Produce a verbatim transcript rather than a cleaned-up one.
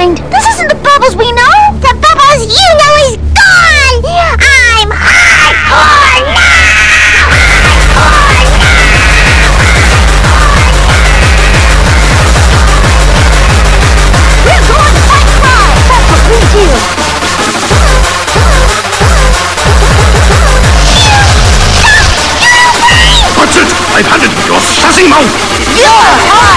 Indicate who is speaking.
Speaker 1: mind. This isn't the Bubbles we know. The Bubbles you know is gone. I'm hardcore now. Hardcore now. We're going to fight crime. That's what we do.
Speaker 2: What's it? I've had it. You're sussing mouth.
Speaker 1: You're